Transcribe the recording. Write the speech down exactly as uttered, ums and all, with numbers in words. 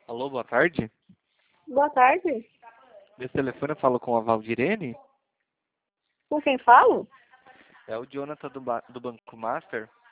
Alô, boa tarde. Boa tarde. Meu telefone eu falo com a Valdirene? Com quem falo? É o Jonathan do, ba- do Banco Master.